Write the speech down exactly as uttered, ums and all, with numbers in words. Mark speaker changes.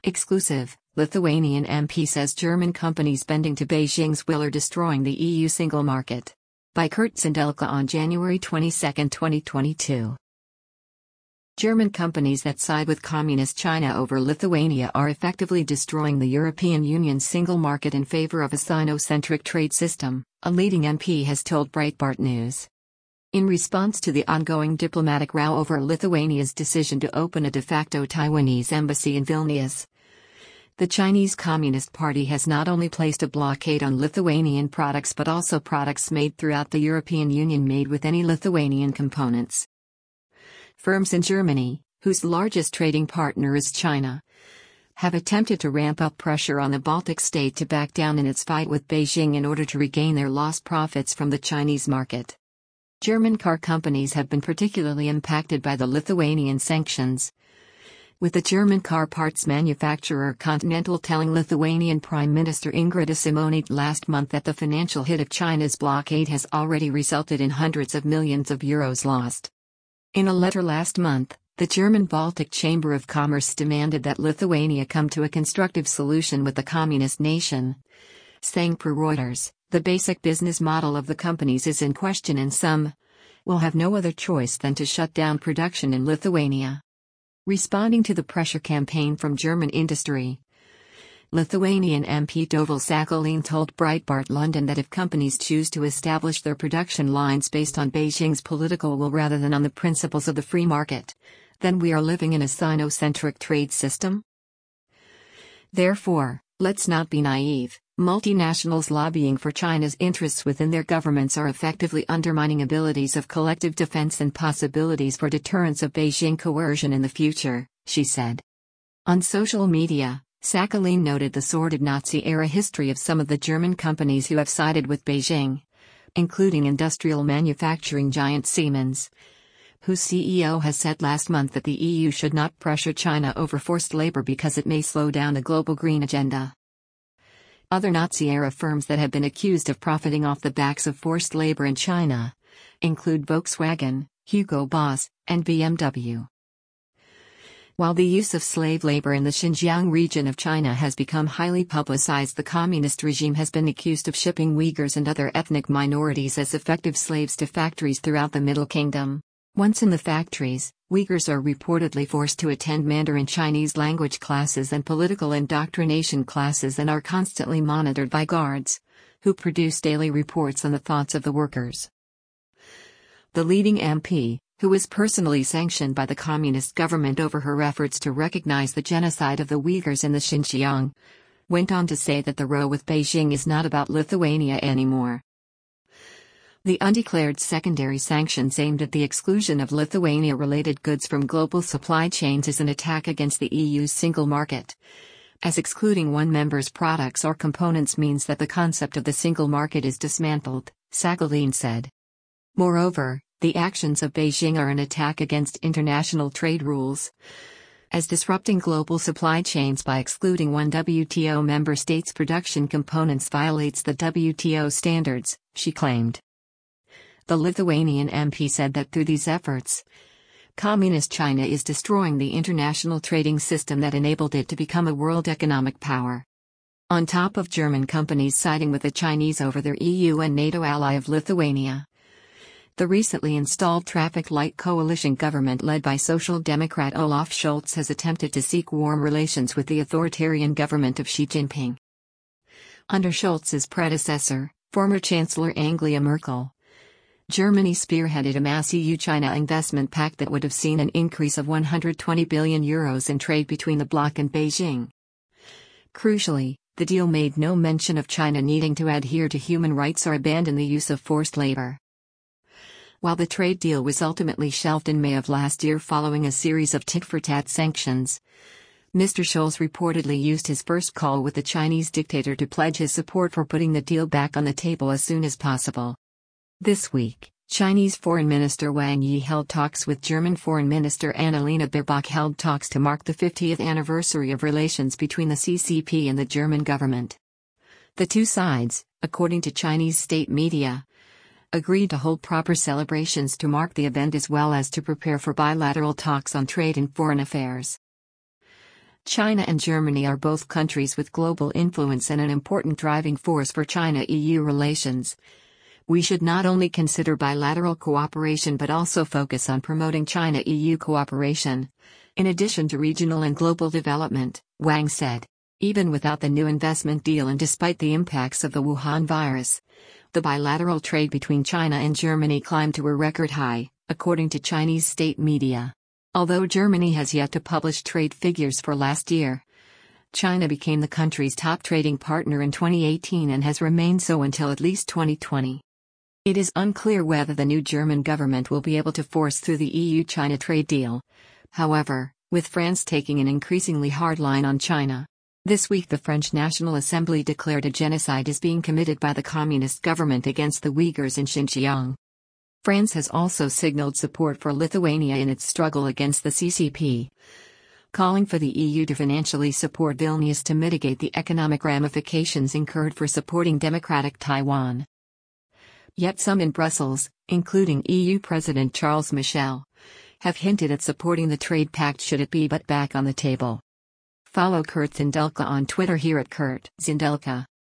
Speaker 1: Exclusive, Lithuanian M P says German companies bending to Beijing's will are destroying the E U single market. By Kurt Sindelka on January twenty-second, twenty twenty-two. German companies that side with Communist China over Lithuania are effectively destroying the European Union's single market in favor of a Sino-centric trade system, a leading M P has told Breitbart News. In response to the ongoing diplomatic row over Lithuania's decision to open a de facto Taiwanese embassy in Vilnius, the Chinese Communist Party has not only placed a blockade on Lithuanian products but also products made throughout the European Union made with any Lithuanian components. Firms in Germany, whose largest trading partner is China, have attempted to ramp up pressure on the Baltic state to back down in its fight with Beijing in order to regain their lost profits from the Chinese market. German car companies have been particularly impacted by the Lithuanian sanctions, with the German car parts manufacturer Continental telling Lithuanian Prime Minister Ingrida Šimonytė last month that the financial hit of China's blockade has already resulted in hundreds of millions of euros lost. In a letter last month, the German Baltic Chamber of Commerce demanded that Lithuania come to a constructive solution with the communist nation, saying per Reuters, the basic business model of the companies is in question and some will have no other choice than to shut down production in Lithuania. Responding to the pressure campaign from German industry, Lithuanian M P Dovilė Šakalienė told Breitbart London that if companies choose to establish their production lines based on Beijing's political will rather than on the principles of the free market, then we are living in a Sino-centric trade system. Therefore, let's not be naive. Multinationals lobbying for China's interests within their governments are effectively undermining abilities of collective defense and possibilities for deterrence of Beijing coercion in the future, she said. On social media, Šakalienė noted the sordid Nazi-era history of some of the German companies who have sided with Beijing, including industrial manufacturing giant Siemens, whose C E O has said last month that the E U should not pressure China over forced labor because it may slow down the global green agenda. Other Nazi-era firms that have been accused of profiting off the backs of forced labor in China include Volkswagen, Hugo Boss, and B M W. While the use of slave labor in the Xinjiang region of China has become highly publicized, the communist regime has been accused of shipping Uyghurs and other ethnic minorities as effective slaves to factories throughout the Middle Kingdom. Once in the factories, Uyghurs are reportedly forced to attend Mandarin Chinese language classes and political indoctrination classes and are constantly monitored by guards, who produce daily reports on the thoughts of the workers. The leading M P, who was personally sanctioned by the communist government over her efforts to recognize the genocide of the Uyghurs in the Xinjiang, went on to say that the row with Beijing is not about Lithuania anymore. The undeclared secondary sanctions aimed at the exclusion of Lithuania-related goods from global supply chains is an attack against the E U's single market, as excluding one member's products or components means that the concept of the single market is dismantled, Šakalienė said. Moreover, the actions of Beijing are an attack against international trade rules, as disrupting global supply chains by excluding one W T O member state's production components violates the W T O standards, she claimed. The Lithuanian M P said that through these efforts, Communist China is destroying the international trading system that enabled it to become a world economic power. On top of German companies siding with the Chinese over their E U and NATO ally of Lithuania, the recently installed traffic light coalition government led by Social Democrat Olaf Scholz has attempted to seek warm relations with the authoritarian government of Xi Jinping. Under Scholz's predecessor, former Chancellor Angela Merkel, Germany spearheaded a mass E U-China investment pact that would have seen an increase of one hundred twenty billion euros in trade between the bloc and Beijing. Crucially, the deal made no mention of China needing to adhere to human rights or abandon the use of forced labor. While the trade deal was ultimately shelved in May of last year following a series of tit-for-tat sanctions, Mister Scholz reportedly used his first call with the Chinese dictator to pledge his support for putting the deal back on the table as soon as possible. This week, Chinese Foreign Minister Wang Yi held talks with German Foreign Minister Annalena Baerbock held talks to mark the fiftieth anniversary of relations between the C C P and the German government. The two sides, according to Chinese state media, agreed to hold proper celebrations to mark the event as well as to prepare for bilateral talks on trade and foreign affairs. China and Germany are both countries with global influence and an important driving force for China-E U relations. We should not only consider bilateral cooperation but also focus on promoting China-E U cooperation, in addition to regional and global development, Wang said. Even without the new investment deal and despite the impacts of the Wuhan virus, the bilateral trade between China and Germany climbed to a record high, according to Chinese state media. Although Germany has yet to publish trade figures for last year, China became the country's top trading partner in twenty eighteen and has remained so until at least twenty twenty. It is unclear whether the new German government will be able to force through the E U-China trade deal. However, with France taking an increasingly hard line on China. This week the French National Assembly declared a genocide is being committed by the communist government against the Uyghurs in Xinjiang. France has also signaled support for Lithuania in its struggle against the C C P, calling for the E U to financially support Vilnius to mitigate the economic ramifications incurred for supporting democratic Taiwan. Yet some in Brussels, including E U President Charles Michel, have hinted at supporting the trade pact should it be but back on the table. Follow Kurt Zindelka on Twitter here at Kurt Zindelka.